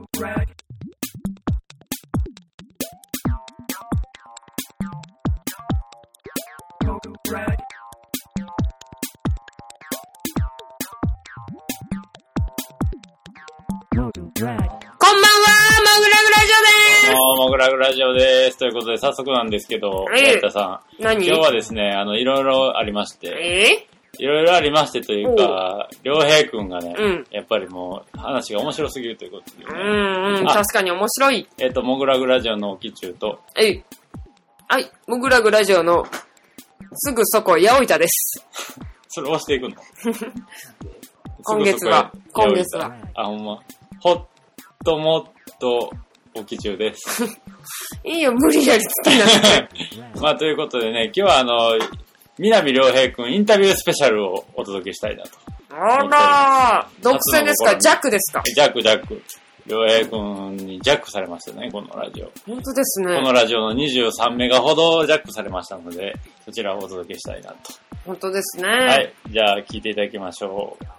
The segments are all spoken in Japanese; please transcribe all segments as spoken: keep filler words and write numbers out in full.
モグラグラジオです。ということで、早速なんですけど、 えー、田さん。 何？ 今日はですね、あの、いろいろありまして、 えいろいろありましてというか、りょうへいくんがね、 うん、 やっぱりもう、話が面白すぎるということで、ね。 うんうん、確かに面白い。 えっ、ー、と、モグラグラジオのきちゅうと、 えい。はい、モグラグラジオの、すぐそこ、やおいたです。 それ押していくの今月は、今月は。 あ、ほんま。ほっともっと、おきちゅうです。 いいよ、無理やりつけなくて。 まあ、ということでね、今日はあの、南良平くんインタビュースペシャルをお届けしたいなと。 あらー、独占ですか？ジャックですか？ ジャック、ジャック。良平くんにジャックされましたね、このラジオ。 本当ですね。 このラジオのにじゅうさんメガほどジャックされましたので、そちらをお届けしたいなと。 本当ですね。 はい。じゃあ、聞いていただきましょう。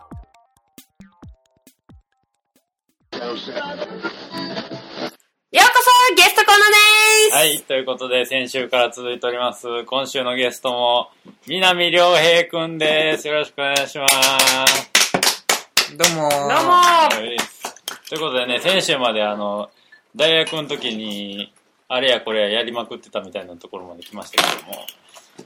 ようこそゲストコーナーでーす。 はい、ということで先週から続いております。今週のゲストも南良平くんです。よろしくお願いします。 どうもー。 どうもー。 はい。ということでね、先週まであの大学の時にあれやこれややりまくってたみたいなところまで来ましたけども、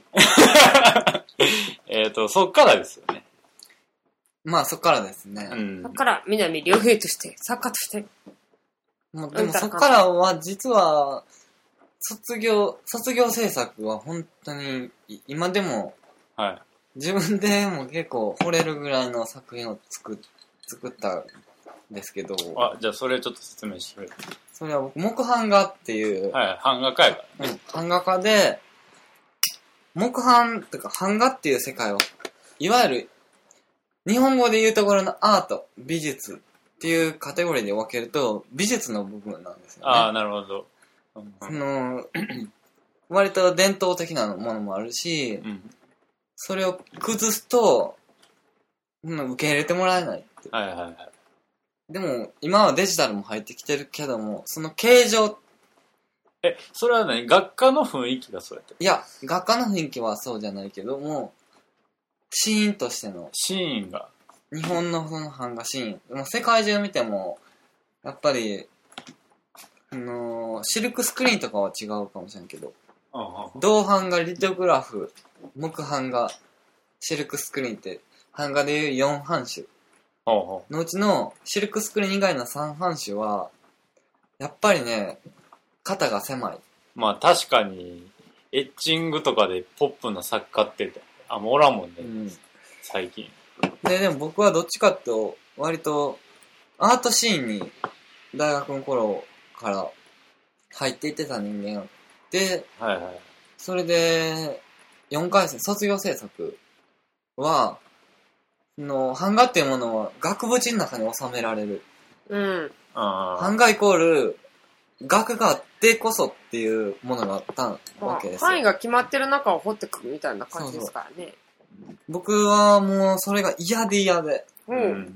えっとそっからですよね。 まあそっからですね。 うん、 そっから南良平として作家として。 もうでもそっからは実は卒業卒業制作は本当に今でも自分でも結構惚れるぐらいの作品を作作ったんですけど、 あ、じゃあそれちょっと説明してくれる？ それは僕木版画っていう、 はい、版画家やからね。 うん、版画家で木版っていうか版画っていう世界をいわゆる日本語で言うところのアート美術っていうカテゴリーで分けると美術の部分なんですよね。 ああ、なるほど。 その割と伝統的なものもあるし、うん、それを崩すと、うん、受け入れてもらえないって。 はいはいはい。 でも今はデジタルも入ってきてるけども、その形状。 え、それは何？学科の雰囲気がそうやって？ いや、学科の雰囲気はそうじゃないけども、シーンとしての。 シーンが。 日本のその版画シーン。もう世界中見ても、やっぱり、あのー、シルクスクリーンとかは違うかもしれんけど、銅版画、リトグラフ、木版画、シルクスクリーンって版画でいうよん版種のうちのシルクスクリーン以外のさん版種はやっぱりね、型が狭い。 まあ確かにエッチングとかでポップな作家ってあんまおらんもんね、うん、最近で。でも僕はどっちかっていうと割とアートシーンに大学の頃から入っていってた人間で、 はいはい、 それでよんかい生卒業制作はの版画っていうものは額縁の中に収められる。 うん。 版画イコール額があってこそっていうものがあったわけですよ。 範囲が決まってる中を掘ってくるみたいな感じですからね。 そうそう、僕はもうそれが嫌で嫌で。 うん。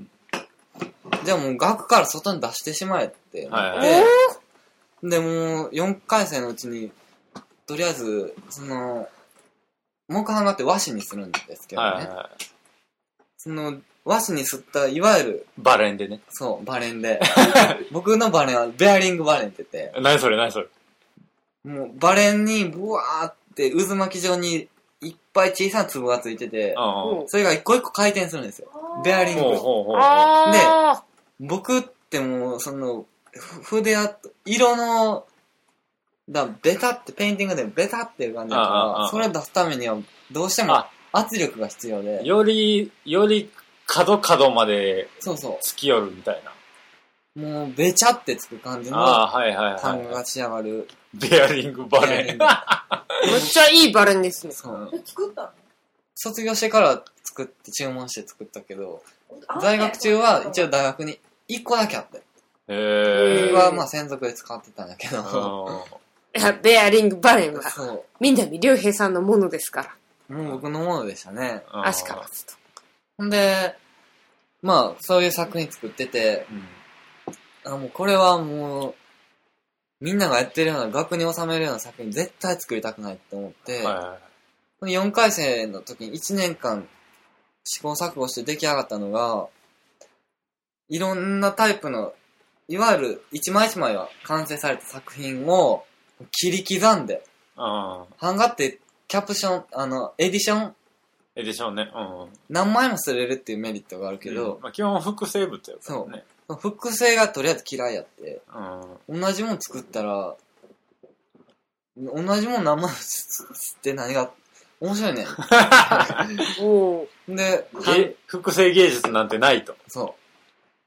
じゃあもう額から外に出してしまえってなって、 はいはい、でもうよんかい生のうちにとりあえずその木版画って和紙にするんですけどね、はいはい、その和紙にすったいわゆるバレンでね、 そうバレンで僕のバレンはベアリングバレンって言って、 何それ何それ、 もうバレンにブワーって渦巻き状にいっぱい小さな粒がついてて、うん、それが一個一個回転するんですよ、ベアリング。で僕ってもうその筆や色のだベタってペインティングでベタっていう感じだから、それを出すためにはどうしても圧力が必要で、 よりより角角まで突き寄るみたいな、 そうそう、もうベチャってつく感じの版画が仕上がるベアリングバレン。めっちゃいいバレンですね。 そう。作ったの？卒業してから作って注文して作ったけど、在学中は一応大学にいっこだけあって。 へー。 僕はまあ専属で使ってたんだけど。 いや、ベアリングバレンは南良平さんのものですから。 もう僕のものでしたね。 足からずと。 ほんで、まあそういう作品作ってて、 あ、もうこれはもう、みんながやってるような額に収めるような作品絶対作りたくないって思って、はいはいはい、このよんかい生の時にいちねんかん試行錯誤して出来上がったのが、いろんなタイプの、いわゆる一枚一枚は完成された作品を切り刻んで、あ版画ってキャプション、あの、エディション、 エディションね、うん、 何枚もすれるっていうメリットがあるけど、 うんまあ、基本複製物やからね。 そう。複製がとりあえず嫌いやって、うん、同じもん作ったら、同じもん何枚もって何が、面白いね。 おで、 複製芸術なんてないと。 そう。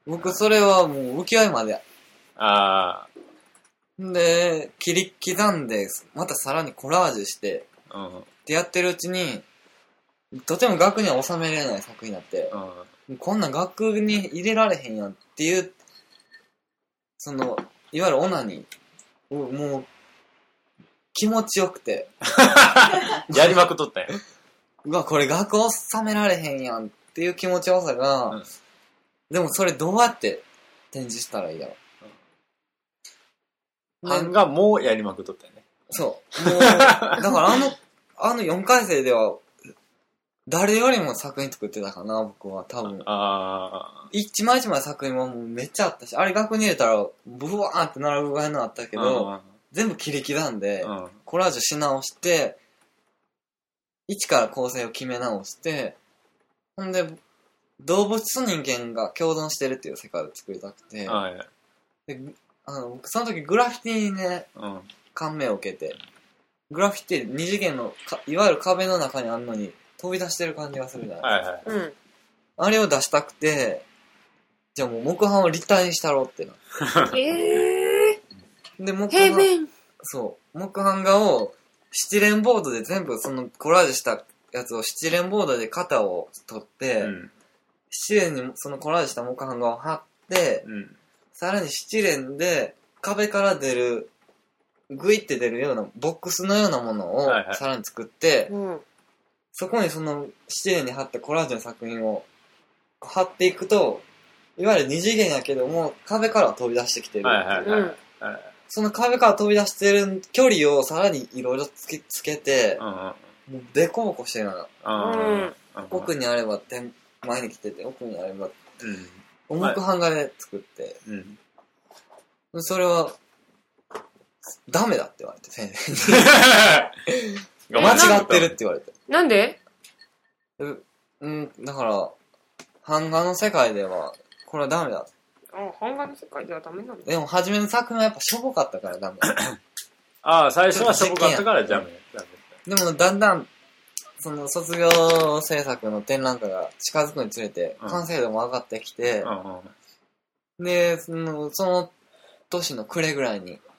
僕それはもう浮世絵まで。 ああ。 で、切り刻んで、またさらにコラージュして、うん、ってやってるうちに、とても額には収められない作品になって、うん、こんな額に入れられへんやんっていう、その、いわゆるオナニー、もう、気持ちよくて。 やりまくっとったんや。 うわ、これ額収められへんやんっていう気持ちよさが、うん、でもそれどうやって展示したらいいやろ。 版画もうやりまくっとったよね。 そう。もう、だからあの、あのよんかい生では、誰よりも作品作ってたかな、僕は、多分。ああ。一枚一枚作品はもうめっちゃあったし、あれ額に入れたら、ブワーって並ぶぐらいのあったけど、全部切り刻んで、コラージュし直して、一から構成を決め直して、ほんで、動物と人間が共存してるっていう世界を作りたくて、はい、であの僕その時グラフィティにね、うん、感銘を受けて、グラフィティ二次元のかいわゆる壁の中にあんのに飛び出してる感じがするじゃないですか、はいはい、あれを出したくて、じゃあもう木版を立体にしたろうってなえー、で木版そう木版画を七連ボードで全部そのコラージュしたやつを七連ボードで型を取って、うん、七連にそのコラージュした木版画を貼って、うん、さらに七連で壁から出るグイって出るようなボックスのようなものをさらに作って、はいはい、そこにその七連に貼ったコラージュの作品を貼っていくと、いわゆる二次元やけども壁からは飛び出してきてる、はいはいはいはい、その壁から飛び出してる距離をさらにいろいろつけ、つけて、うんうん、もうデコボコしてるような、うん、奥にあれば手前に来てて、奥にあれば、うん、重く版画で作って、うん、それはダメだって言われて、先生に間違ってるって言われて。 なんで？ う、うん、だから版画の世界ではこれはダメだ。 あ、版画の世界ではダメなの？ でも初めの作品はやっぱしょぼかったからダメ。 ああ、最初はしょぼかったからダメ。 でもだんだんその卒業制作の展覧会が近づくにつれて完成度も上がってきて、うんうん、でそのその年の暮れぐらいに、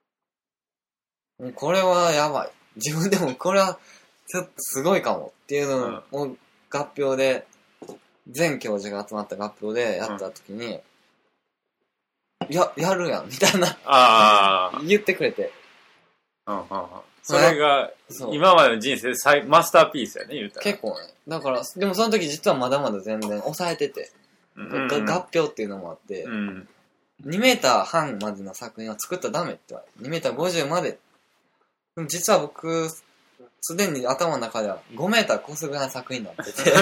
これはやばい、自分でもこれはちょっとすごいかもっていうのを合評で、全教授が集まった合評でやった時に、うん、ややるやんみたいなあ言ってくれて、 うんうんうん、それが今までの人生最マスターピースやね、言うたら。 結構ね。だからでもその時実はまだまだ全然抑えてて、うんうん、合評っていうのもあって、うん、にメーター半までの作品は作ったらダメって言われて、にメーターごじゅうまで。でも実は僕すでに頭の中ではごメーター越すぐらいの作品になってて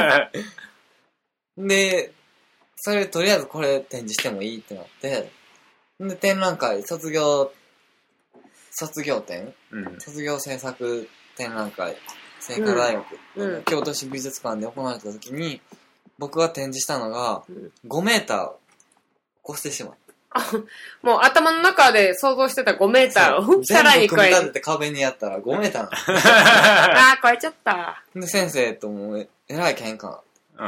でそれとりあえずこれ展示してもいいってなって、で展覧会卒業卒業展、うん、卒業制作展覧会清華大学、うん、京都市美術館で行われた時に僕が展示したのがごメーター越してしまう。 もう頭の中で想像してたごメーターをさらに超える。全部組み立てて壁にやったらごメーターなの。 ああ、超えちゃった。 で、先生ともえらい喧嘩。うん。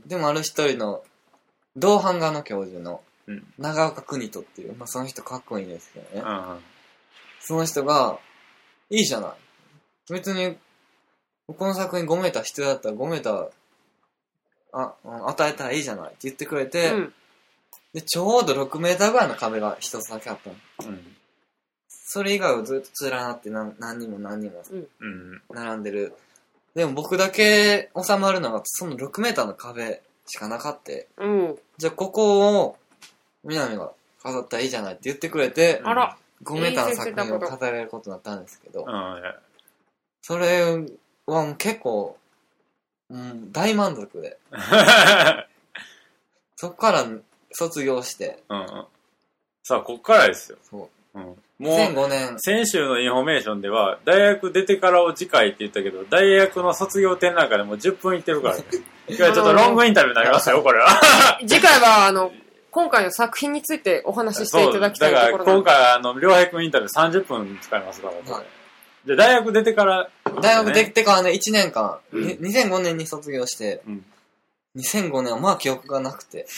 でもある一人の銅版画の教授の長岡邦人っていう、まあその人かっこいいんですけどね。うん。その人が、いいじゃない。別に、この作品ごメーター必要だったらごメーター、あ、与えたらいいじゃないって言ってくれて、うん、で、ちょうどろくメーターぐらいの壁が一つだけあったの。うん。それ以外はずっと連なって何何人も何人も並んでる。でも僕だけ収まるのがそのろくメーターの壁しかなかって。うん。じゃあここを、南が飾ったらいいじゃないって言ってくれて、 あら。 ごメーターの作品を飾れることになったんですけど、 うん、 それはもう結構、うん、大満足で。そっから卒業して。 うんうん。さあ、こっからですよ。 そう。 うん、もう、 にせんごねん。 先週のインフォメーションでは、大学出てからを次回って言ったけど、大学の卒業展覧会でもうじゅっぷんいってるからね。今日はちょっとロングインタビューになりましたよ、これは。 次回は、あの、今回の作品についてお話ししていただきたいところなんで。 だから今回、あの、良平君インタビューさんじゅっぷん使いますから、はい、で、大学出てから、ね、 大学出てからね、いちねんかん、うん、にせんごねんに卒業して、うん、にせんごねんはまあ記憶がなくて。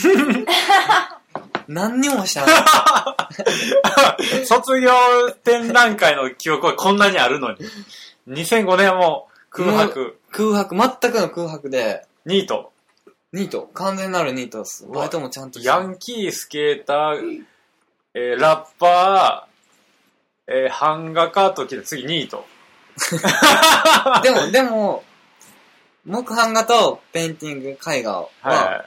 何にもしたない卒業展覧会の記憶はこんなにあるのに。にせんごねんはもう空白。 空白、全くの空白で。 ニート。 ニート。完全なるニートです。バイトもちゃんとヤンキー、スケーター、えー、ラッパー、えー、版画家ときて次ニート。 でも、でも、木版画とペインティング、絵画は、はい、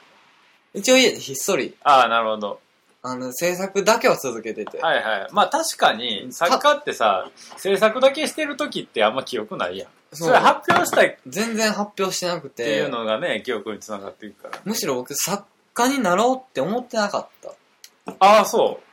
一応家でひっそり。 ああ、なるほど。 あの、制作だけは続けてて。 はいはい。まあ確かに、作家ってさ、制作だけしてるときってあんま記憶ないやん。それ発表したい。 全然発表してなくて。 っていうのがね、記憶につながっていくから。 むしろ僕、作家になろうって思ってなかった。 ああ、そう。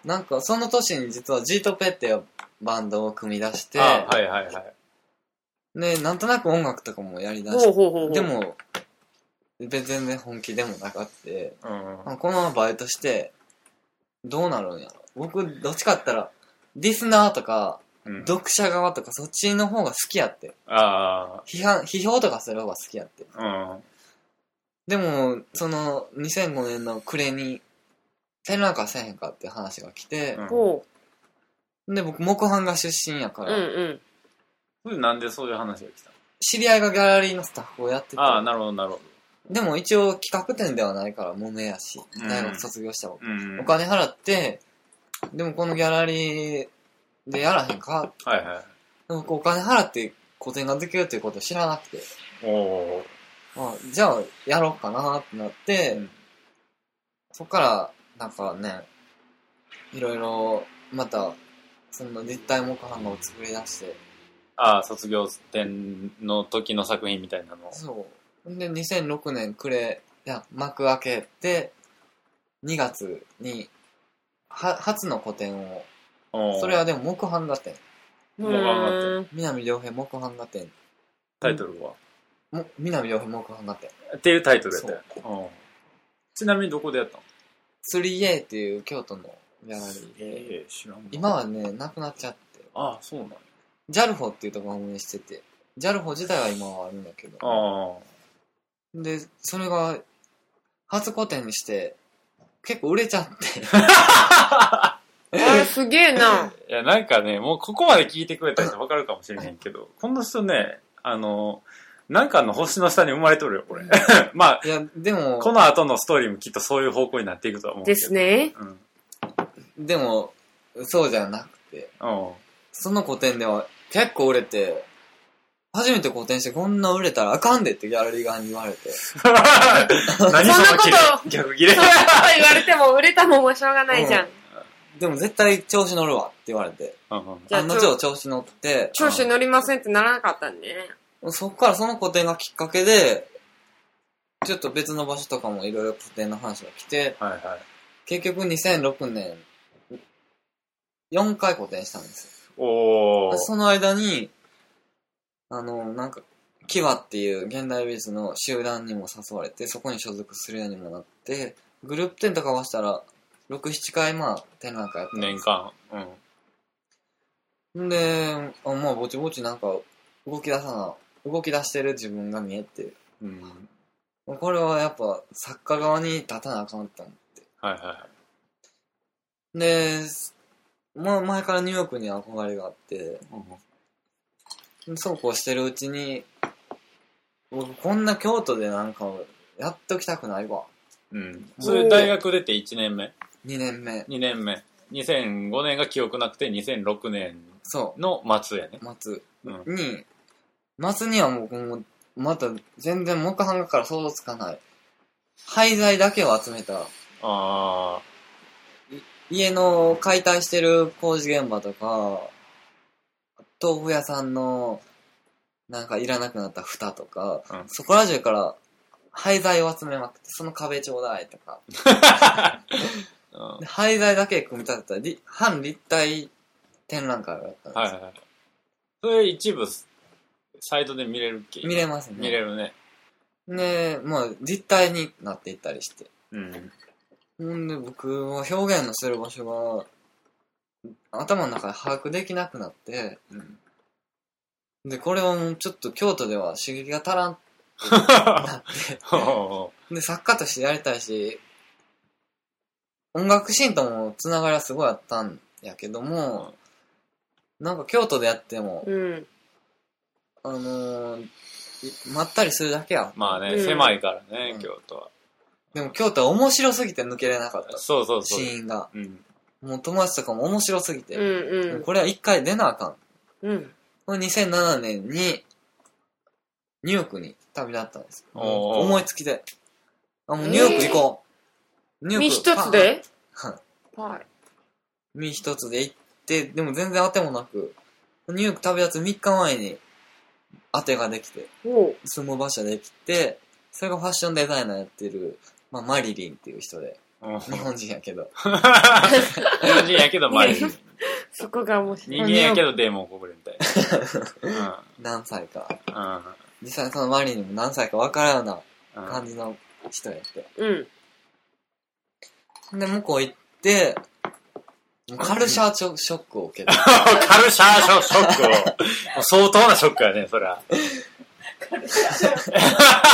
なんか、その年に実はジートペっていうバンドを組み出して。 ああ、はいはいはい。 で、なんとなく音楽とかもやりだして。ほうほうほうほう。でも、全然本気でもなかった。うん、このままバイトして、どうなるんやろ。僕、どっちかって言ったら、リスナーとか、うん、読者側とか、そっちの方が好きやって。ああ。批判、批評とかする方が好きやって。うん。でも、その、にせんごねんの暮れに、展覧会せえへんかって話が来て、うん、で、僕、木版画出身やから。うんうん。 それなんでそういう話が来たの？ 知り合いがギャラリーのスタッフをやってて。 ああ、なるほど、なるほど。 でも一応企画展ではないからもめやし、大学卒業した方、うん、お金払って、でもこのギャラリーでやらへんか、はいはい、でもお金払って個展ができるっていうことを知らなくて、おあじゃあやろうかなってなって、うん、そっからなんかね、いろいろまたその立体木版画を作り出して、 ああ、卒業展の時の作品みたいなの。 そう。で、にせんろくねん暮れ、いや、幕開けて、にがつに、は、初の個展を、それはでも木版画展。 木版画展。 南良平木版画展。 タイトルは、 も南良平木版画展。 っていうタイトルやったよ。ちなみにどこでやったの？ スリーエー っていう京都のギャラリーで。えー、知らん。今はね、なくなっちゃって。 ああ、そうなんや。 ジャルフォっていうところを運営してて、ジャルフォ自体は今はあるんだけど。ああ。で、それが、初個展にして、結構売れちゃって。 あれ、すげえな。 いや、なんかね、もうここまで聞いてくれた人分かるかもしれへんけど、この人ね、あの、なんかの星の下に生まれとるよ、これ。まあ、 いや、でも、 この後のストーリーもきっとそういう方向になっていくとは思うけど。 ですね。 うん。でも、そうじゃなくて、うん、その個展では結構売れて、初めて個展してこんな売れたらあかんでってギャラリー側に言われて。 何そのこと逆切れ。 そんなこと言われても売れたもんもしょうがないじゃん。 うん、でも絶対調子乗るわって言われて。うんうん、案の定調子乗って。 調子乗りませんってならなかったんでね。 そっからその個展がきっかけで、ちょっと別の場所とかもいろいろ個展の話が来て、はいはい、結局にせんろくねん、よんかい個展したんですよ。おー。その間に、あの、なんか、キワっていう現代美術の集団にも誘われて、そこに所属するようにもなって、グループ展とか合わせたら、ろく、ななかい、まあ、展覧会やったんです。 年間。 うん。で、あまあ、ぼちぼちなんか、動き出さな、動き出してる自分が見えて、うん。これはやっぱ、作家側に立たなあかんって思って。はいはいはい。で、まあ、前からニューヨークに憧れがあって、うん、そうこうしてるうちに、僕こんな京都でなんかやっときたくないわ。 うん。それ大学出ていちねんめ ? に 年目。 にねんめ。にせんごねんが記憶なくてにせんろくねんの末やね。 末。うん、に、末にはもう、もうまた全然木版画から想像つかない。廃材だけを集めた。ああ。 家の解体してる工事現場とか、豆腐屋さんのなんかいらなくなった蓋とか、うん、そこら中から廃材を集めまくって、その壁ちょうだいとか。うん、廃材だけ組み立てたり半立体展覧会をやったんです。はいはいはい。 それ一部サイトで見れるっけ？ 見れますね。 見れるね。 ね、まあ実体になっていったりして。うん。ほんで僕は表現のする場所が頭の中で把握できなくなって、うん、でこれはもうちょっと京都では刺激が足らんってなってで作家としてやりたいし音楽シーンともつながりはすごいあったんやけども、うん、なんか京都でやっても、うん、あのー、まったりするだけや。 まあね、うん、狭いからね、うん、京都は。 でも京都は面白すぎて抜けれなかった。 そうそうそう。 シーンが。うん、もう友達とかも面白すぎて。うんうん、これは一回出なあかん。うん。これにせんななねんにニューヨークに旅立ったんです。思いつきで。あ、もうニューヨーク行こう。 ニューヨーク。身一つで？ はい。はい。身一つで行って、でも全然当てもなく、ニューヨーク旅立つみっかまえに当てができて、住む場所できて、それがファッションデザイナーやってる、まあ、マリリンっていう人で、日本人やけど。 日本人やけどマリリン。 そこが面白い。 人間やけどデーモン小暮みたいな。 うん、何歳か。うん、実際そのマリリンも何歳か分からんような感じの人やって。うん。で、向こう行って、カルシャーショックを受けた。 カルシャーショックを。もう相当なショックやね、そりゃ。カルシャーショック。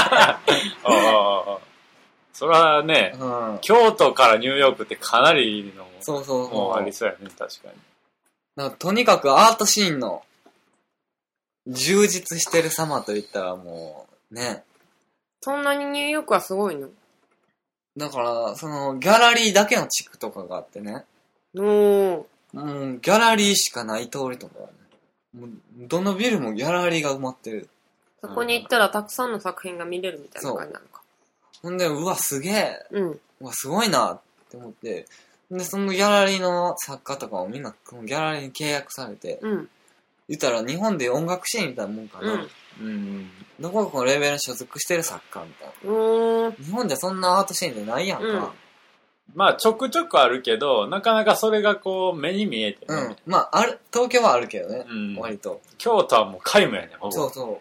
それはね、うん、京都からニューヨークってかなりのそうそうそうもうありそうやね、確かに。 なんかとにかくアートシーンの充実してる様といったらもうね。 そんなにニューヨークはすごいの？ だからそのギャラリーだけの地区とかがあってね。おもうギャラリーしかない通りとか、ね、もうどのビルもギャラリーが埋まってる。 そこに行ったらたくさんの作品が見れるみたいな感じなのか。 ほんで、うわ、すげえ。うん。うわ、すごいなって思って。で、そのギャラリーの作家とかもみんな、このギャラリーに契約されて、うん。言ったら日本で音楽シーンみたいなもんかな。うん。うん。どこかのレベルに所属してる作家みたいな。うん。日本じゃそんなアートシーンでないやんか。うん、 まあ、ちょくちょくあるけど、なかなかそれがこう、目に見えて、 ね。うん。まあ、ある、東京はあるけどね。うん。割と。 京都はもう皆無やね、ほぼ。 そうそう。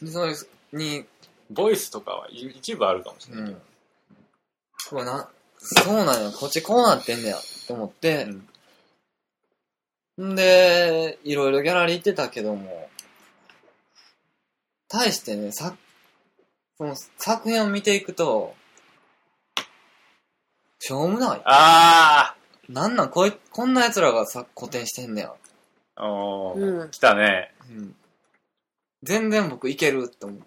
で、それに、 ボイスとかは一部あるかもしれない。うん。 うわな、そうなんや、こっちこうなってんねや、と思って、うん、んで、いろいろギャラリー行ってたけども、対してね、さ、その作品を見ていくと、しょうもない。あー。なんなん、こい、こんな奴らがさ、古典してんねや。 おー、うん、来たね。うん。 全然僕いけるって思って。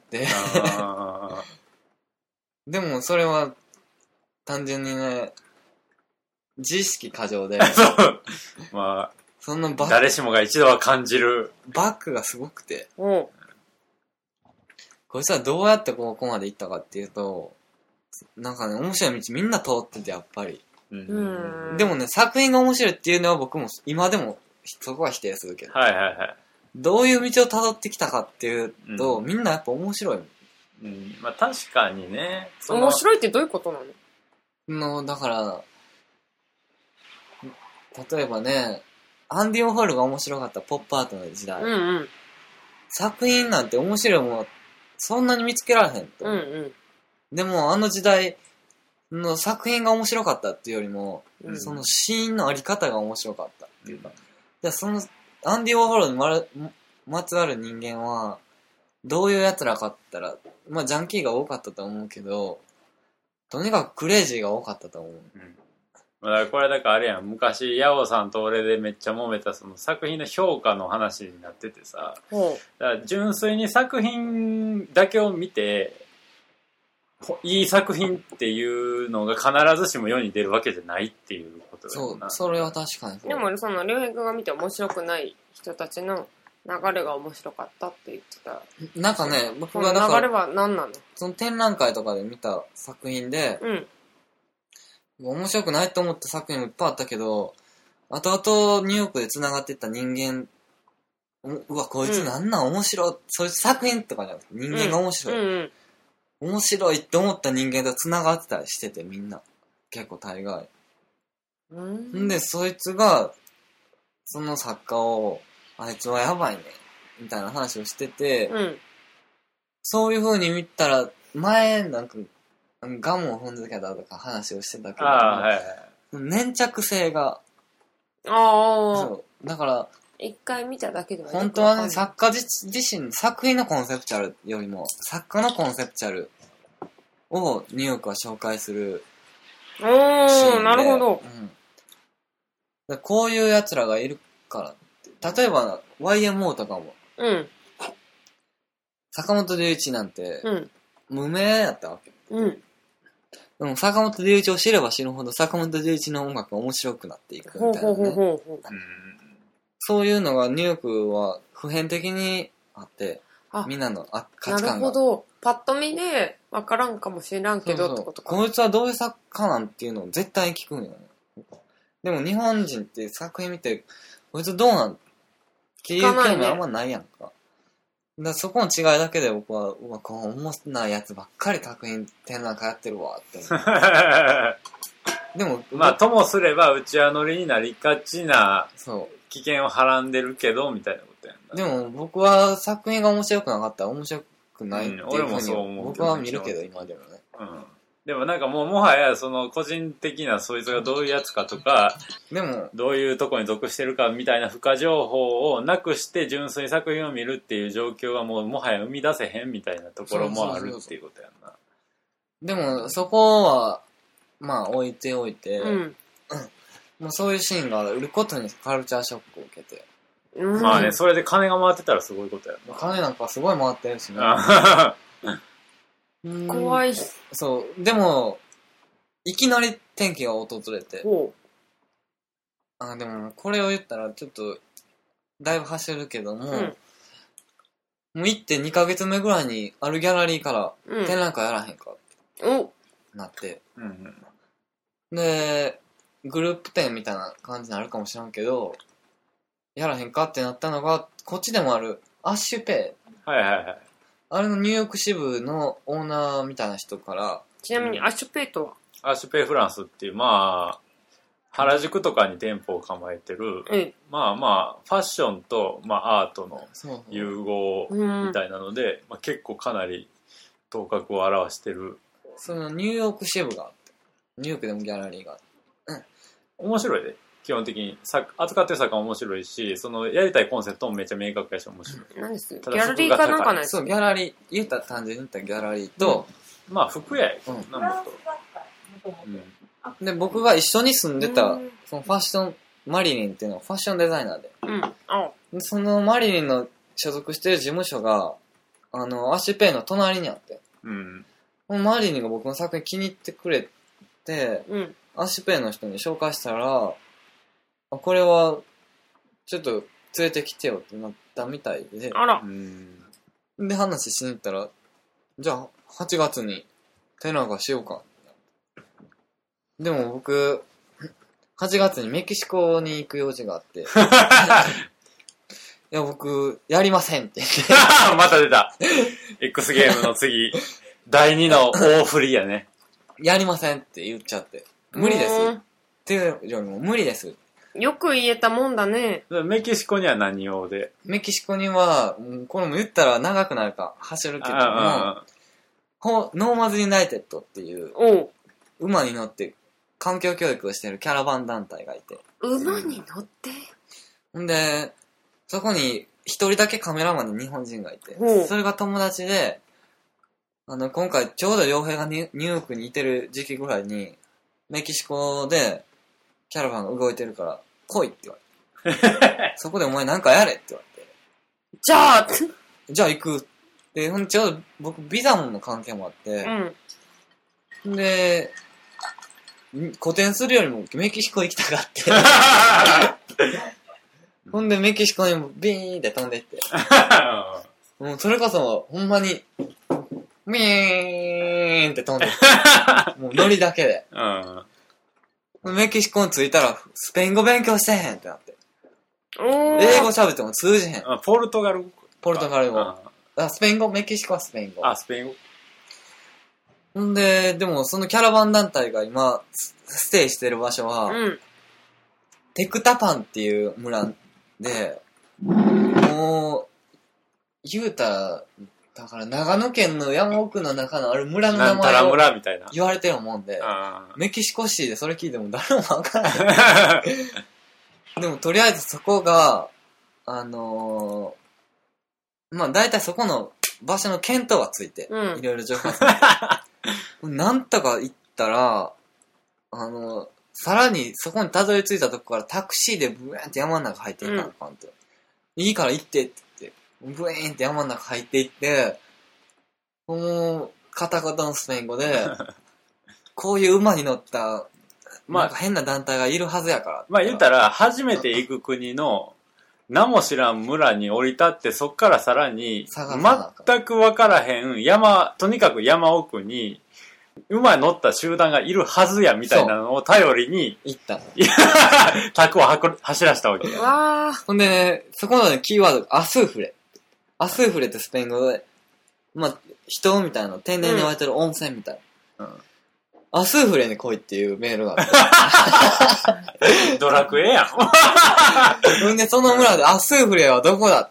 でもそれは、単純にね、自意識過剰で。 まあ、そのバック誰しもが一度は感じる。 バックがすごくて。うん。こいつはどうやってここまで行ったかっていうと、なんかね、面白い道みんな通ってて、やっぱり。うん。でもね、作品が面白いっていうのは僕も今でもそこは否定するけど。はいはいはい。どういう道を辿ってきたかっていうと、うん、みんなやっぱ面白い。 うん。まあ確かにね。 面白いってどういうことなの？ の、だから、例えばね、アンディ・オーホールが面白かったポップアートの時代。うんうん、作品なんて面白いもの、そんなに見つけられへんと。うんうん、でもあの時代の作品が面白かったっていうよりも、うん、そのシーンのあり方が面白かったっていうか。うん、その、アンディ・オーホールにまるまつわる人間は、どういう奴らかって言ったら、まあジャンキーが多かったと思うけど、とにかくクレイジーが多かったと思う。うん。 だからこれだからあれやん、昔、ヤオさんと俺でめっちゃ揉めたその作品の評価の話になっててさ、だから純粋に作品だけを見て、いい作品っていうのが必ずしも世に出るわけじゃないっていうことだよな。 そう、それは確かにそう。 でもその、良平君が見て面白くない人たちの流れが面白かったって言ってた。 なんかね、僕がだから、流れは何なの？ その展覧会とかで見た作品で、うん、 面白くないと思った作品もいっぱいあったけど、後々ニューヨークで繋がっていった人間、うわ、こいつなんなん面白い、うん、そいつ作品とかじゃなくて人間が面白い。うんうんうん、面白いって思った人間と繋がってたりしてて、みんな。結構大概。うん、で、そいつが、その作家を、あいつはやばいね、みたいな話をしてて、うん、そういう風に見たら、前、なんか、ガムを踏んづけたとか話をしてたけど、あ、はいはい、粘着性が、ああ、そう。だから、 一回見ただけでは本当はね、作家自身、作品のコンセプチュアルよりも、作家のコンセプチュアルをニューヨークは紹介するシーンで。なるほど。うん、こういう奴らがいるからって。例えば、ワイエムオー とかも。うん。坂本龍一なんて、うん、無名やったわけ。うん。でも坂本龍一を知れば知るほど坂本龍一の音楽が面白くなっていくみたいなね。ほうほうほうほう。そういうのがニューヨークは普遍的にあって、みんなのあ価値観が。 なるほど。パッと見で分からんかもしれんけどってことか。 こいつはどういう作家なんっていうのを絶対に聞くんよね。でも日本人って作品見て、こいつどうなんっていう興味あんまないやんか。だそこの違いだけで僕は、うわ、こう、おもんないやつばっかり作品展覧会やってるわって。 でも、まあ、ともすれば、うちわ乗りになりがちな、そう。危険をはらんでるけど、みたいなことやんな。でも、僕は作品が面白くなかったら面白くないっていうふうに、うん、俺もそう思う。僕は見るけど、今でもね。 うん。でもなんかもうもはやその個人的なそいつがどういうやつかとか、でもどういうとこに属してるかみたいな付加情報をなくして純粋に作品を見るっていう状況はもうもはや生み出せへんみたいなところもあるっていうことやんな。 でもそこはまあ置いておいて、うん、もうそういうシーンが売ることにカルチャーショックを受けて、 うん、まあね、それで金が回ってたらすごいことやな。 金なんかすごい回ってるしね。 怖い。 そう。でも、いきなり転機が訪れて。あ、でも、これを言ったら、ちょっと、だいぶ走るけども、うん、もう行ってにかげつめぐらいに、あるギャラリーから、展覧会やらへんかって、なって。うんうん、で、グループ展みたいな感じになるかもしれんけど、やらへんかってなったのが、こっちでもある、アッシュペイ。はいはいはい。あれのニューヨーク支部のオーナーみたいな人から。 ちなみにアッシュペイとは、 アッシュペイフランスっていう、まあ、原宿とかに店舗を構えてる、うん、まあまあ、ファッションと、まあ、アートの融合みたいなので、うんまあ、結構かなり頭角を表してる。 そのニューヨーク支部があって、ニューヨークでもギャラリーがあって。 うん、面白いで。基本的に扱ってる作家も面白いし、そのやりたいコンセプトもめっちゃ明確やし面白い。 何ですギャラリーかなんかないですか？そう、ギャラリー、言ったら単純に言ったらギャラリーと、 うん、まあ服屋やけどな、もっと。 うん、で、僕が一緒に住んでた、そのファッション、マリリンっていうのはファッションデザイナーで。うん、でそのマリリンの所属してる事務所が、あの、アッシュペイの隣にあって。うん、マリリンが僕の作品気に入ってくれて、うん、アッシュペイの人に紹介したら、これはちょっと連れてきてよってなったみたいで、あら、で話しに行ったら、じゃあはちがつに展覧会しようか。でも僕はちがつにメキシコに行く用事があっていや僕やりませんって言ってまた出た X ゲームの次だいにの大振りやね。 やりませんって言っちゃって、無理ですっていうよりも無理です。 よく言えたもんだね。 メキシコには何用で？ メキシコには、これも言ったら長くなるか走るけども、ノーマズユナイテッドっていう馬に乗って環境教育をしているキャラバン団体がいて。 馬に乗って？ んで、そこに一人だけカメラマンで日本人がいて、それが友達で、あの、今回ちょうど傭兵がニューヨークにいてる時期ぐらいに、メキシコでキャラバンが動いてるから来いって言われてそこでお前なんかやれって言われて、 じゃあじゃあ行くで、ほんちょうど僕ビザモンの関係もあって、うん、で個展するよりもメキシコ行きたがってほんでメキシコにもビーンって飛んでってもうそれこそほんまにミーンって飛んでってもうノリだけで、うんメキシコに着いたら、スペイン語勉強してへんってなって。英語喋っても通じへん。 あ、ポルトガル語。 ポルトガル語。あ、スペイン語、メキシコはスペイン語。 あ、スペイン語。 ほんで、でもそのキャラバン団体が今、ステイしてる場所は、うん、テクタパンっていう村で、もう、言うたら、だから長野県の山奥の中のある村の名前を言われてるもんで、メキシコシティでそれ聞いても誰もわからない。でもとりあえずそこが、あのー、まあ大体そこの場所の見当がついて、いろいろ情報がついて。なんとか行ったら、あのー、さらにそこにたどり着いたとこからタクシーでブーンって山の中入っていかなあかんと。うん、いいから行ってって言って、ブーンって山の中入っていって、もう、カタカタのスペイン語で、こういう馬に乗った、まあ、なんか変な団体がいるはずやから。 まあ言ったら、初めて行く国の、名も知らん村に降り立って、そっからさらに、全く分からへん山、とにかく山奥に、馬に乗った集団がいるはずやみたいなのを頼りに、 行った。 卓を走らしたわけや。 わー。ほんでね、そこのね、キーワード、アスーフレ。アスーフレってスペイン語で、まあ、人みたいな、天然に言われてる温泉みたいな。うん。アスーフレに来いっていうメールがあって。 ドラクエやん。 ほんで、その村でアスーフレはどこだって。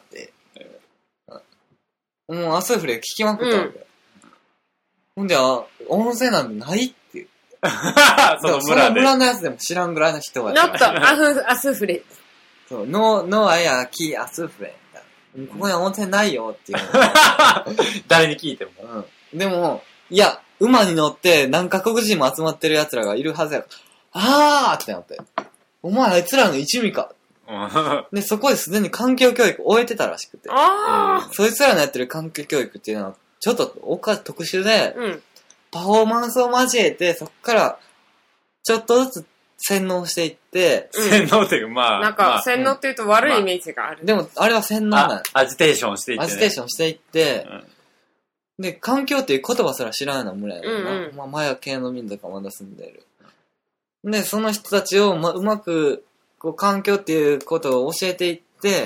もうアスーフレ聞きまくったわけ。うん、ほんで、あ、温泉なんてないっていう。その村で。その村のやつでも知らんぐらいの人が。 なった、アフ、アスフレ。 そう、ノー、ノーアヤキアスーフレ。ここには温泉ないよっていう。 誰に聞いても。 うん。でも、いや、馬に乗って何カ国人も集まってる奴らがいるはずやから、あーってなって。お前あいつらの一味か。で、そこですでに環境教育を終えてたらしくて。あー。そいつらのやってる環境教育っていうのは、ちょっとおか特殊で、うん、パフォーマンスを交えて、そっから、ちょっとずつ洗脳していって、 うん、洗脳っていうか、まあ。 なんか、まあ、洗脳っていうと悪いイメージがある。 まあ、でも、あれは洗脳なんアジテーションしていって、ね。 アジテーションしていって、うん、で、環境っていう言葉すら知らないの村やな。うんうん、まあ、マヤ系の民族がまだ住んでる。で、その人たちを、ま、うまく、こう、環境っていうことを教えていって、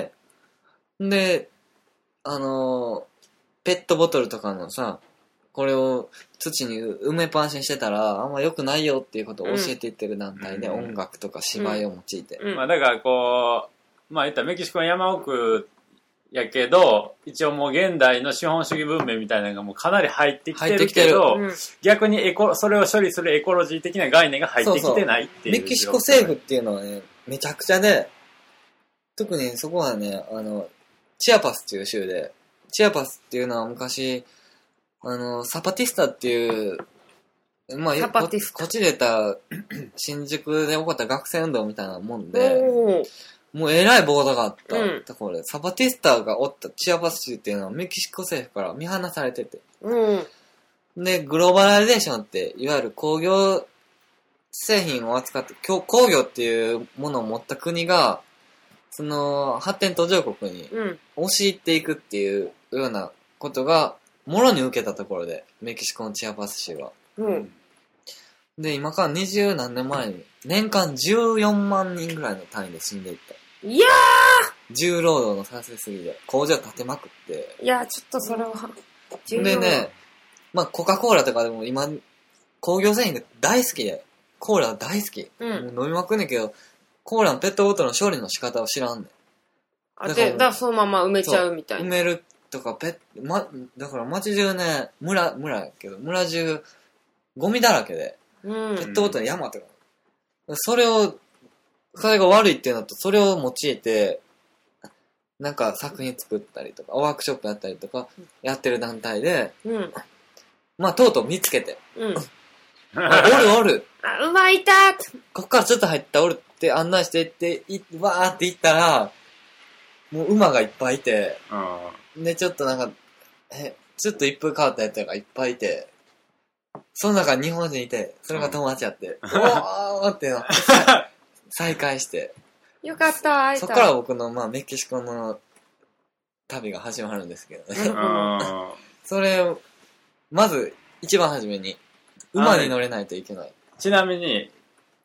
で、あのー、ペットボトルとかのさ、これを土に埋めっぱなしにしてたら、あんま良くないよっていうことを教えていってる団体で、うん、音楽とか芝居を用いて。 うんうん、まあだからこう、まあ言ったらメキシコの山奥やけど、一応もう現代の資本主義文明みたいなのがもうかなり入ってきてるけど、うん、逆にエコ、それを処理するエコロジー的な概念が入ってきてないっていう。 そうそうメキシコ政府っていうのはね、めちゃくちゃで、特にそこはね、あの、チアパスっていう州で、チアパスっていうのは昔、あの、サパティスタっていう、まあ、サパティスタこっちで言った新宿で起こった学生運動みたいなもんで、もうえらい暴動があったところで、うん、サパティスタがおったチアパス州っていうのはメキシコ政府から見放されてて、うん、で、グローバライゼーションって、いわゆる工業製品を扱って、工業っていうものを持った国が、その発展途上国に押し入っていくっていうようなことがもろに受けたところで、メキシコのチアパス州は、うん、で今から二十何年前に年間じゅうよんまんにんぐらいの単位で死んでいった。 いやー、重労働のさせすぎで工場建てまくって、 いやーちょっとそれはでね、まあコカ・コーラとかでも今工業製品が大好きで、コーラ大好き、うん、もう飲みまくんねんけど、コーラのペットボトルの処理の仕方を知らんねん。 あ、で、だからそのまま埋めちゃうみたいな。 埋めるとか、ペッ、ま、だから街中ね、村、村やけど、村中、ゴミだらけで、うん、ペットボトル山とか。それを、それが悪いっていうのと、それを用いて、なんか作品作ったりとか、ワークショップやったりとか、やってる団体で、うん、まあ、とうとう見つけて。うん、あ、おるおる。 あ、馬いたこっからちょっと入ったおるって案内していって、いわーって行ったら、もう馬がいっぱいいて、うん、で、ちょっとなんか、え、ちょっと一風変わったやつがいっぱいいて、その中に日本人いて、それが友達やって、うん、おーってなって、再会して。 よかった、会えた。 そっから僕の、まあ、メキシコの旅が始まるんですけどね。それを、まず、一番初めに、馬に乗れないといけない。 ちなみに、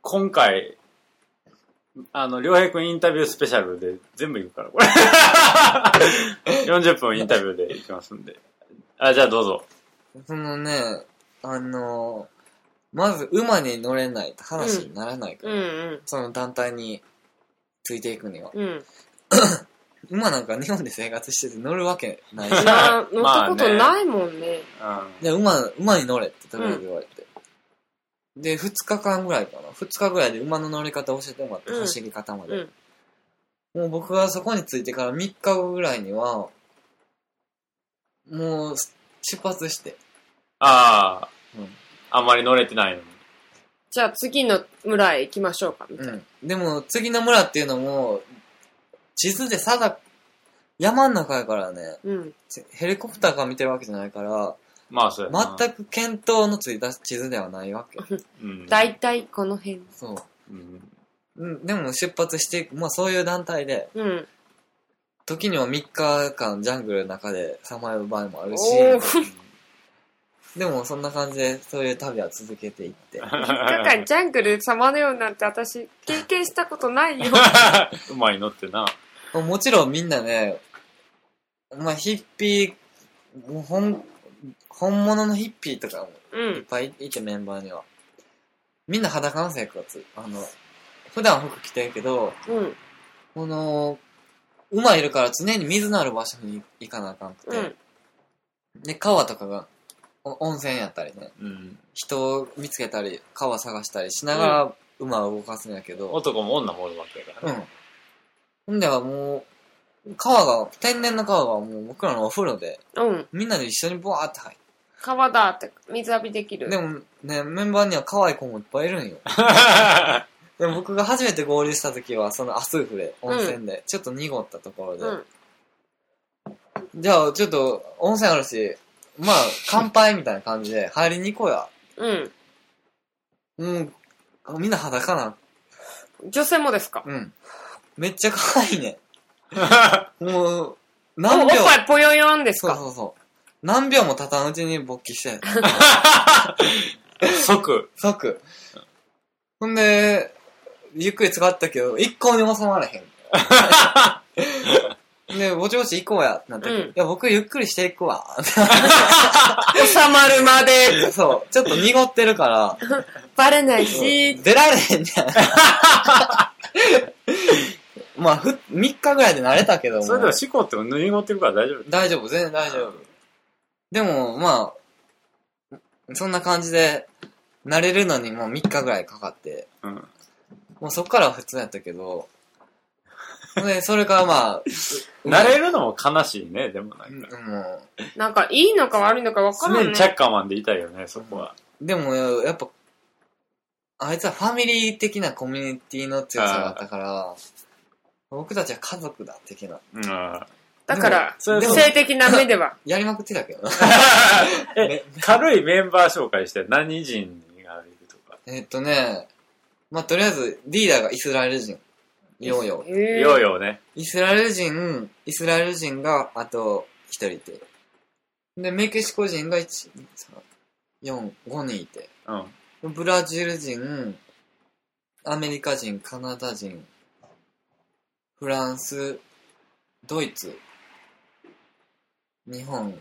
今回、あの、良平くんインタビュースペシャルで全部いくから、これ。よんじゅっぷんインタビューでいきますんで。あ、じゃあどうぞ。 そのね、あの、まず馬に乗れないと話にならないから、 うんうん、 その団体についていくには。 うん、 馬なんか日本で生活してて乗るわけないし。 乗ったことないもんね。 まあね、で馬、馬に乗れってとりあえず言われて。うん、で、ふつかかんぐらいかな。ふつかぐらいで馬の乗り方を教えてもらって、うん、走り方まで、うん。もう僕がそこに着いてからみっかごぐらいには、もう出発して。 ああ。うん。あんまり乗れてないのに。 じゃあ次の村へ行きましょうかみたいな。 うん。でも次の村っていうのも、地図で定、山の中やからね、うん、ヘリコプターから見てるわけじゃないから、 まあそうやな。 全く見当のついた地図ではないわけ。 うん、だいたいこの辺。 そう。うん。でも出発していく、まあそういう団体で、うん、時にはみっかかんジャングルの中でさまよう場合もあるし、でもそんな感じでそういう旅は続けていって。 だからジャングルさまようなんて私経験したことないよ。 馬に乗ってな。 もちろんみんなね、まあヒッピー、もう本、本物のヒッピーとかもいっぱいいて、うん、メンバーには。みんな裸の生活。あの、普段服着てるけど、うん、この、馬いるから常に水のある場所に行かなあかんくて。うん、で、川とかが、温泉やったりね、うん、人を見つけたり川探したりしながら馬を動かすんやけど、 うん、男も女もおるわけやからね。 うん。ほんではもう川が天然の川がもう僕らのお風呂で、うん、みんなで一緒にボワーって入る。 川だって水浴びできる。 でもね、メンバーには可愛い子もいっぱいいるんよ。でも僕が初めて合流した時はそのアスーフレ温泉で、うん、ちょっと濁ったところで、うん、じゃあちょっと温泉あるし。まあ、乾杯みたいな感じで、入りに行こうや。うん。うん。みんな裸な。 女性もですか？ うん。めっちゃ可愛いね。もう、 何秒。おっぱいぽよよんですか？ そうそうそう。何秒も経たんうちに勃起して。 即。 即。ほんで、ゆっくり使ったけど、一向に収まらへん。で、ぼちぼち行こうやってなって、うん、いや、僕ゆっくりしていくわ。収まるまで。 そう。ちょっと濁ってるから。 バレないし。 出られへんじゃん。まあ、ふ、みっかぐらいで慣れたけども。 それでも、シコっても濁ってるから大丈夫？ 大丈夫、全然大丈夫。でも、まあ、そんな感じで、慣れるのにもうみっかぐらいかかって。うん、もうそっからは普通やったけど、で、それからまあ、 慣れるのも悲しいね、でもなんか。 もうなんか、いいのか悪いのか分からんね。 常にチャッカーマンでいたいよね、そこは。 でも、やっぱ、あいつはファミリー的なコミュニティの強さがあったから、僕たちは家族だ、的な。うん、 だから、性的な目では。 やりまくってたけどな。 え、軽いメンバー紹介して何人がいるとか。 えっとね、まあ、とりあえず、リーダーがイスラエル人。ヨーヨー。 ヨーヨーね。 イスラエル人、イスラエル人があと一人いて。で、メキシコ人がいち、に、さん、よん、ごにんいて。うん。ブラジル人、アメリカ人、カナダ人、フランス、ドイツ、日本。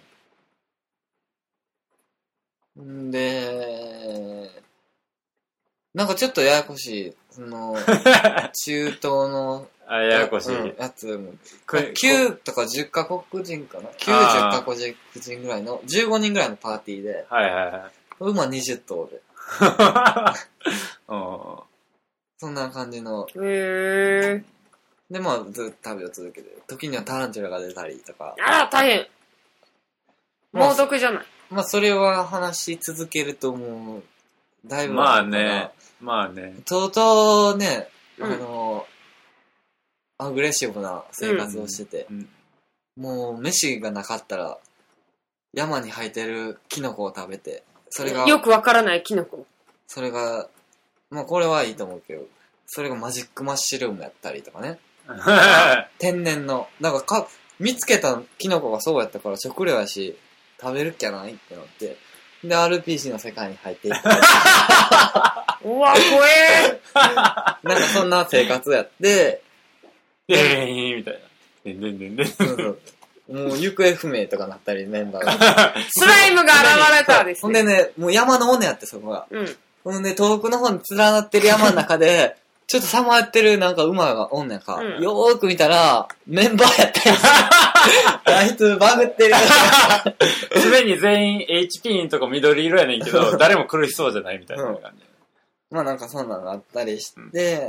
んで、なんかちょっとややこしい。その、中東の、 あ、ややこしい。うん、 やつも、きゅうとかじゅっカ国人かな ?きゅうじゅっカ国人ぐらいの、じゅうごにんぐらいのパーティーで、はいはいはい。馬にじゅっ頭で。うん、そんな感じの。へー。で、まあ、ずっと旅を続けて、時にはタランチュラが出たりとか。 あら、大変。猛毒じゃない。 まあ、それは話し続けるともう、だいぶ。 まあね。まあね。 とうとうね、あの、うん、アグレッシブな生活をしてて、うん、もう飯がなかったら、山に生えてるキノコを食べて、それが、 よくわからないキノコ。 それが、まあこれはいいと思うけど、それがマジックマッシュルームやったりとかね。天然の、なんかか、見つけたキノコがそうやったから食料やし、食べるっきゃないってなって、 で、アールピージー の世界に入っていった。 うわ、怖えなんかそんな生活やって、 でーんみたいな。でんでんでんでん。そうそう。 もう行方不明とかなったり、メンバーが。 スライムが現れたですね。 ほんでね、もう山の尾根やって、そこが。うん。ほんで、遠くの方に連なってる山の中で、ちょっとさまよってるなんか馬がおんねんか。うん、よーく見たら、メンバーやったやつ。あいつバグってる。 常に全員 エイチピー のとこ緑色やねんけど、誰も苦しそうじゃないみたいな感じ。うん、 まあなんかそんなのがあったりして、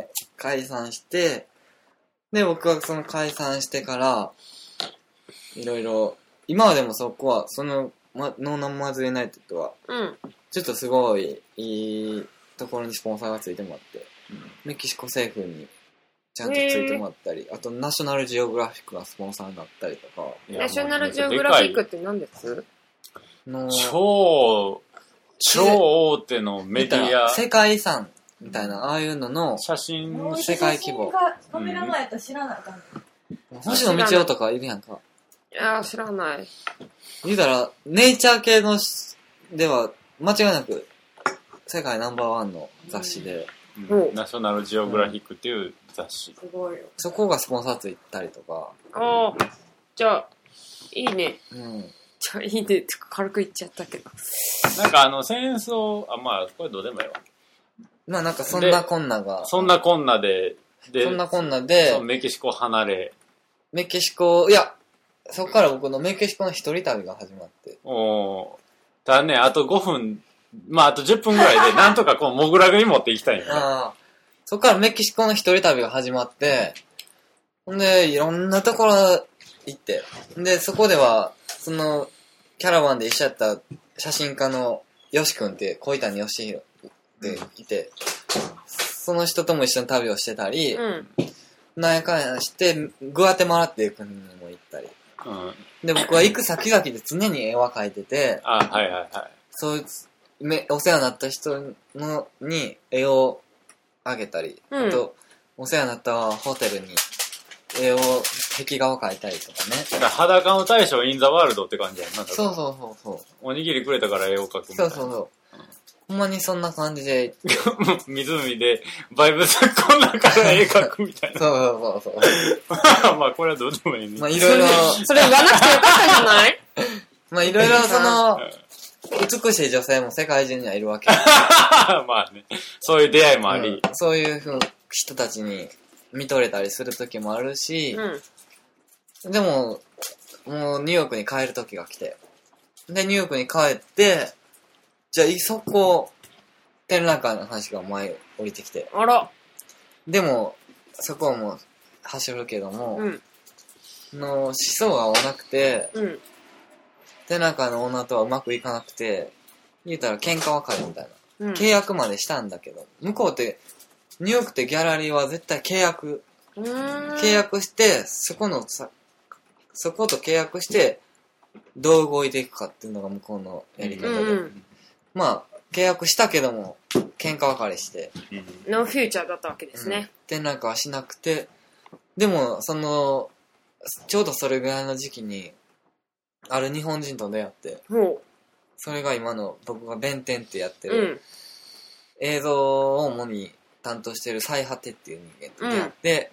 うん、解散して、で、僕はその解散してから、いろいろ、今はでもそこは、その、ま、ノーナンマーズユナイテッドは、うん、ちょっとすごいいいところにスポンサーがついてもらって、うん、メキシコ政府にちゃんとついてもらったり、あとナショナルジオグラフィックがスポンサーになったりとか。 ナショナルジオグラフィックって何ですの超、超大手のメディア。 世界遺産みたいな、ああいうのの写真の世界規模。 カメラ前と知らないかん。星野道夫とかいるやんか。 いやー、知らない。 言うたら、ネイチャー系のでは、間違いなく、世界ナンバーワンの雑誌で、 うん、ナショナルジオグラフィックっていう雑誌。 すごいよ。 そこがスポンサーついたりとか。 ああ、じゃあ、いいね。うん。じゃあ、いいねって軽く言っちゃったけど。 なんかあの、戦争、あ、まあ、これどうでもいいわ。 まあなんかそんなこんなが。 そんなこんなで、 で、そんなこんなで、 メキシコ離れ。 メキシコ、いや、そこから僕のメキシコの一人旅が始まって。 おー。ただね、あとごふん、まああとじゅっぷんぐらいで、なんとかこう、モグラグに持っていきたいんよね。ああ。 そこからメキシコの一人旅が始まって、ほんで、いろんなところ行って、で、そこでは、その、キャラバンで一緒やった写真家のヨシ君って、小谷ヨシヒロっていて、その人とも一緒に旅をしてたり、うん、なんやかんやして、グアテマラっていう国にも行ったり。うん、で、僕は行く先々で常に絵は描いてて、 あ、はいはいはい。 そういう、お世話になった人のに絵をあげたり、うん、あと、お世話になったホテルに絵を、壁画を描いたりとかね。 だから裸の大将インザワールドって感じやんな。 そうそうそうそう。 おにぎりくれたから絵を描くみたいな。 そうそうそう。ほんまにそんな感じで。 湖でバイブスこんなから絵描くみたいな。 そうそうそうそう。 まあこれはどうでもいいね。 まあいろいろ。 それ言わなくてよかったじゃないまあいろいろその、美しい女性も世界中にはいるわけ。 まあね。そういう出会いもあり。うん、 そういうふう人たちに見とれたりする時もあるし、うん、でも、もうニューヨークに帰る時が来て。で、ニューヨークに帰って、じゃあ、そこ、展覧会の話が前降りてきて。 あら。 でも、そこはもう走るけども、うん、の思想が合わなくて、うん、展覧会のオーナーとはうまくいかなくて、言うたら喧嘩別れみたいな、うん。契約までしたんだけど、向こうって、ニューヨークってギャラリーは絶対契約。契約して、そこのさ、そこと契約して、どう動いていくかっていうのが向こうのやり方で。うんうん、まあ、契約したけども、喧嘩別れして。 ノーフューチャーだったわけですね。うん、 展覧会はしなくて、でも、その、ちょうどそれぐらいの時期に、ある日本人と出会って、それが今の僕が弁天ってやってる、うん、映像を主に担当してる最果てっていう人間と出会って、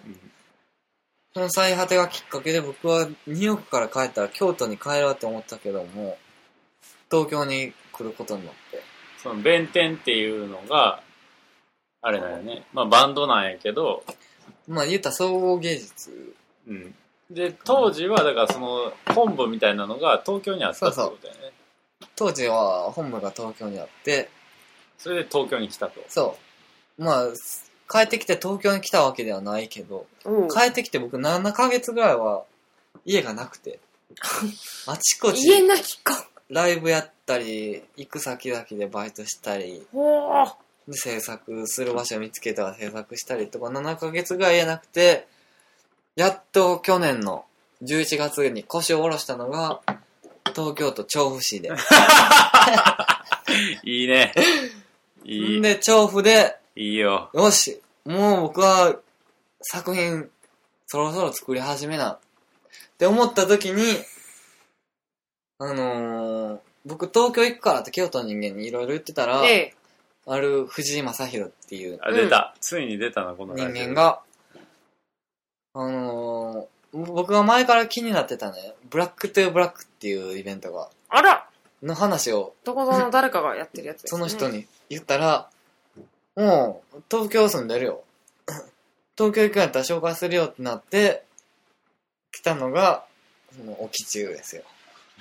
うん、その最果てがきっかけで僕はニューヨークから帰ったら京都に帰ろうと思ったけども、東京に来ることになって。 その弁天っていうのが、あれだよね。まあバンドなんやけど。 まあ言ったら総合芸術。 うん。で、当時はだからその本部みたいなのが東京にあったってことだよね。そうそう当時は本部が東京にあって。 それで東京に来たと。 そう。まあ、帰ってきて東京に来たわけではないけど、うん、帰ってきて僕ななかげつぐらいは家がなくて。あちこち。 家なきか。 ライブやったり、行く先々でバイトしたり、で制作する場所を見つけたら制作したりとかななかげつぐらいやなくて、やっと去年のじゅういちがつに腰を下ろしたのが東京都調布市で。 いいね。いい。 で、調布で、 いいよ。 よし、もう僕は作品そろそろ作り始めなって思った時に、あのー、 僕東京行くからって京都の人間にいろいろ言ってたら、 ええ、 ある藤井正宏っていうあ、出た、うん、ついに出たなこの人間が、あのー、僕が前から気になってたね、ブラックトゥーブラックっていうイベントが、 あらの話をどこぞの誰かがやってるやつです、ね、 その人に言ったら、もう東京住んでるよ、東京行くんやったら紹介するよってなって来たのがその沖中ですよ。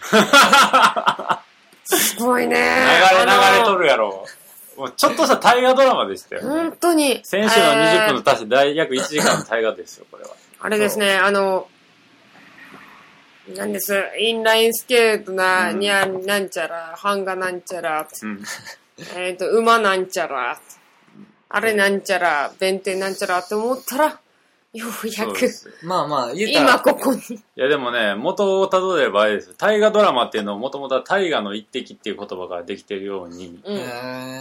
すごいね。 流れ流れとるやろ。もうちょっとした大河ドラマでしたよ、ね。 本当に。 先週のにじゅっぷんの足して大約いちじかんの大河ですよ、これは。 あれですね、あの、なんです、インラインスケートな、うん、にゃんなんちゃら、版画なんちゃら、うん、えっと、馬なんちゃら、あれなんちゃら、弁天なんちゃらって思ったら、ようやく。 まあまあ、言ったら。 今ここに。いやでもね、元をたどればあれです。大河ドラマっていうのをもともとは大河の一滴っていう言葉ができてるように、うん、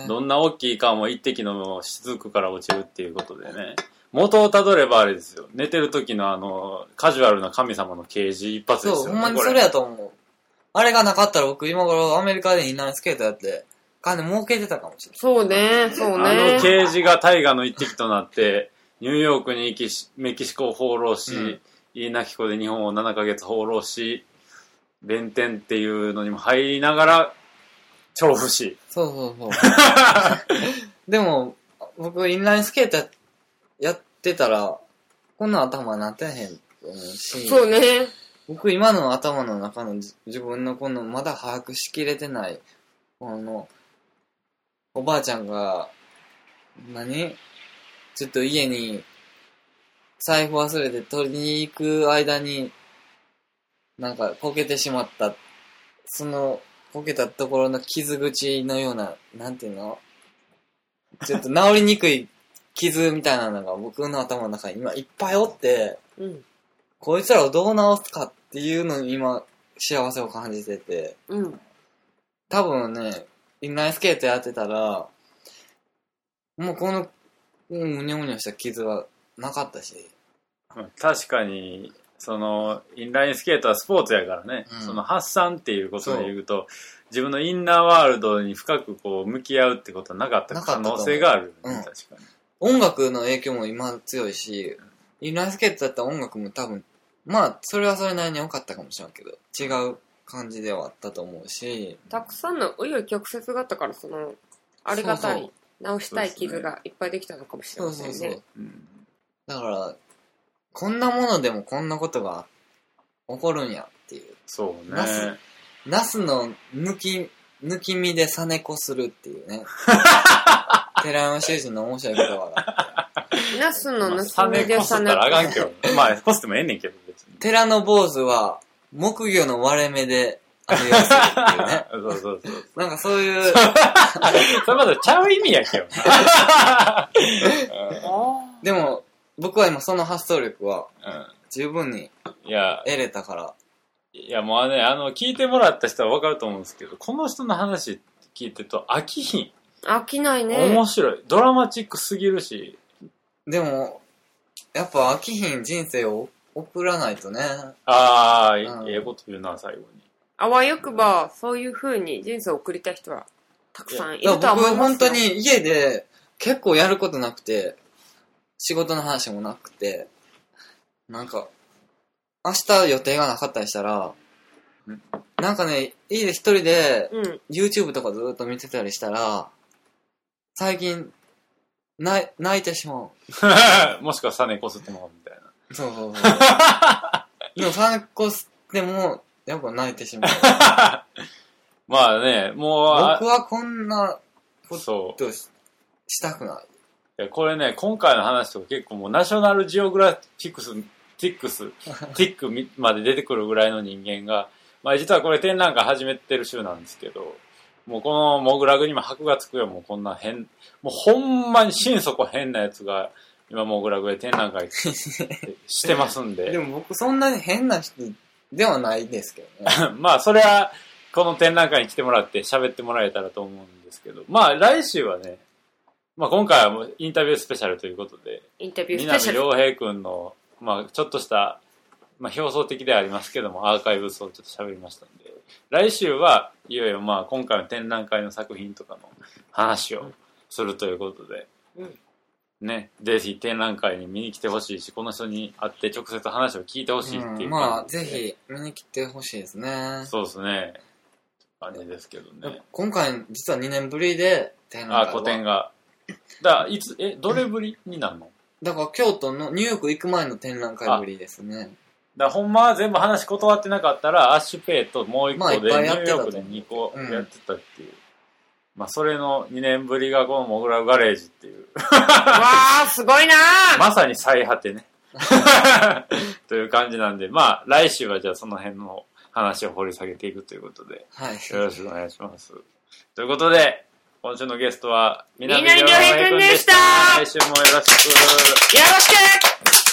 どんな大きい川も一滴の雫から落ちるっていうことでね、元をたどればあれですよ。寝てる時のあの、カジュアルな神様の啓示一発ですよね。 そう、ほんまにそれやと思う。あれがなかったら僕今頃アメリカでインラインスケートやって、金儲けてたかもしれない。 そうね、そうね。 あの啓示が大河の一滴となって、ニューヨークに行き、メキシコを放浪し、うん、イーナキコで日本をななかげつ放浪し、弁天っていうのにも入りながら、調布し。 そうそうそう。でも、僕、インラインスケートやってたら、こんな頭になってへんと思うし。 そうね。 僕、今の頭の中の自分のこの、まだ把握しきれてない、この、おばあちゃんが、何ちょっと家に財布忘れて取りに行く間になんかこけてしまった、そのこけたところの傷口のような、なんていうの、ちょっと治りにくい傷みたいなのが僕の頭の中に今いっぱいおって、うん、こいつらをどう治すかっていうのに今幸せを感じてて、うん、多分ね、インラインスケートやってたらもうこのうん、むにゃむにゃした傷はなかったし。 確かに、その、インラインスケートはスポーツやからね、うん、その発散っていうことで言うと、自分のインナーワールドに深くこう向き合うってことはなかった可能性がある、ね、うん、確かに。 音楽の影響も今強いし、インラインスケートだったら音楽も多分、まあ、それはそれなりに多かったかもしれんけど、違う感じではあったと思うし。 たくさんの紆余曲折があったから、その、ありがたい。そうそう、直したい傷がいっぱいできたのかもしれませんね。そうそうそう、うん、 だからこんなものでもこんなことが起こるんやっていう。 そうね。 ナス、ナスの抜き抜き身でサネコするっていうね。寺山修司の面白い言葉があって。 ナスの抜き身でサネコ。 まあ、サネコすったらあかんけど。まあこすってもええねんけど別に。 寺の坊主は木魚の割れ目であれをするっていうね。 そうそうそう。 なんかそういう。 それまだちゃう意味やけど。 でも、僕は今その発想力は、十分に得れたから。 いやもうね、あの、聞いてもらった人は分かると思うんですけど、この人の話聞いてると飽きひん。 飽きないね。 面白い。ドラマチックすぎるし。 でも、やっぱ飽きひん人生を送らないとね。 ああ、うん、ええこと言うな、最後に。 あわよくば、そういう風に人生を送りたい人はたくさんいるとは思いますよ。 僕本当に家で結構やることなくて、仕事の話もなくて、なんか、明日予定がなかったりしたら、なんかね、家で一人で、YouTube とかずっと見てたりしたら、最近、泣いてしまう。 もしくはサネこすってもみたいな。 そうそうそう。でもサネこすっても、やっぱ泣いてしまう。 まあね、もう。僕はこんなことし、したくない。 いや、これね、今回の話とか結構もうナショナルジオグラフィックス、ティックス、ティックまで出てくるぐらいの人間が、まあ実はこれ展覧会始めてる週なんですけど、もうこのモグラグにも箔がつくよ、もうこんな変、もうほんまに心底変なやつが、今モグラグで展覧会してますんで。 でも僕そんなに変な人ではないですけどね。まあそれは、この展覧会に来てもらって喋ってもらえたらと思うんですけど、まあ来週はね、まあ今回はもうインタビュースペシャルということで、 インタビュースペシャル。 南良平くんの、まあちょっとしたまあ表層的ではありますけども、アーカイブスをちょっと喋りましたんで、来週はいよいよまあ今回の展覧会の作品とかの話をするということで、うん、ね、ぜひ展覧会に見に来てほしいし、この人に会って直接話を聞いてほしいっていう、 うん、まあぜひ見に来てほしいですね。 そうですね。感じですけどね。 今回実はにねんぶりで展覧会は。 あ、個展が。だからいつえどれぶりになるの？ だから京都のニューヨーク行く前の展覧会ぶりですね。 だからほんまは全部話断ってなかったらアッシュペイともう一個で、まあ、ニューヨークでにこやってたっていう、うん、まあそれのにねんぶりがこのモグラガレージっていうわーすごいなーまさに最果てねという感じなんで、まあ来週はじゃあその辺の話を掘り下げていくということで、はい、よろしくお願いします。ということで今週のゲストは南良平くんでした。来週もよろしく。よろしく。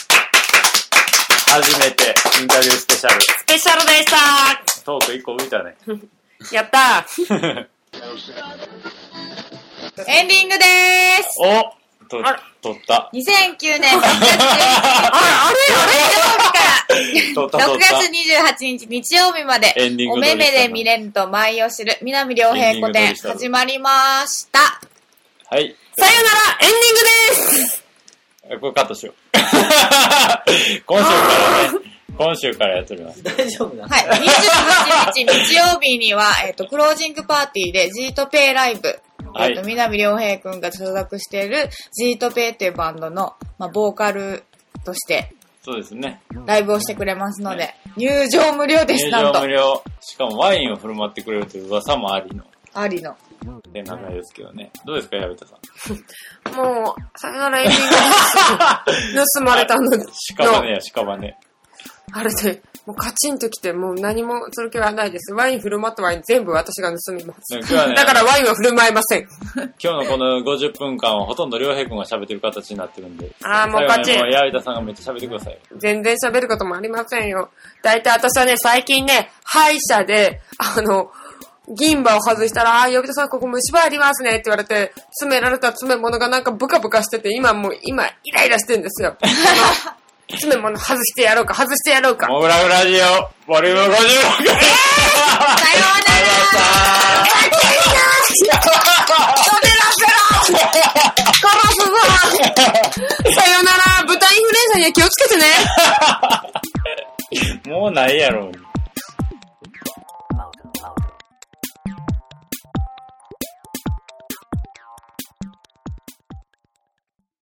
初めてインタビュースペシャル。 スペシャルでした。 トークいっこ浮いたね。 やったー。 エンディングでーす。 おと、撮った。 にせんきゅうねんろくがつじゅういちにち。あれあれあれろくがつにじゅうはちにち日曜日まで、お目目で見れると舞を知る南良平個展始まりました。 はい。 さよならエンディングでーす。 これカットしよう。今週からね、今週からやっております。 大丈夫なの？ はい。にじゅうはちにち日曜日には、えっと、クロージングパーティーでジートペイライブ。はい、えっと、南良平くんが所属しているジートペイっていうバンドの、まあ、ボーカルとして、 そうですね。 ライブをしてくれますので、ね、入場無料です、なんと。 入場無料。しかもワインを振る舞ってくれるという噂もありの。 ありの。 展覧会ですけどね。どうですか、矢部田さん。もう、さよならエンディングです。盗まれたの。 屍や屍。 あれで、もうカチンときて、もう何もする気はないです。ワイン振る舞ったワイン全部私が盗みます。今日はね、だからワインは振る舞いません。 今日のこのごじゅっぷんかんはほとんど良平くんが喋ってる形になってるんで。 ああ、もうカチン。 もう矢部田さんがめっちゃ喋ってください。 全然喋ることもありませんよ。だいたい私はね、最近ね、歯医者で、あの、銀歯を外したら、あー、呼び出さんここ虫歯ありますねって言われて、詰められた詰め物がなんかブカブカしてて、今もう、今、イライラしてんですよ。詰め物外してやろうか、外してやろうか。 モグラグラジオ、ボリュームごじゅうろく。えー、さようなら止めらせろ殺すぞさようなら、豚インフルエンザには気をつけてねもうないやろうに。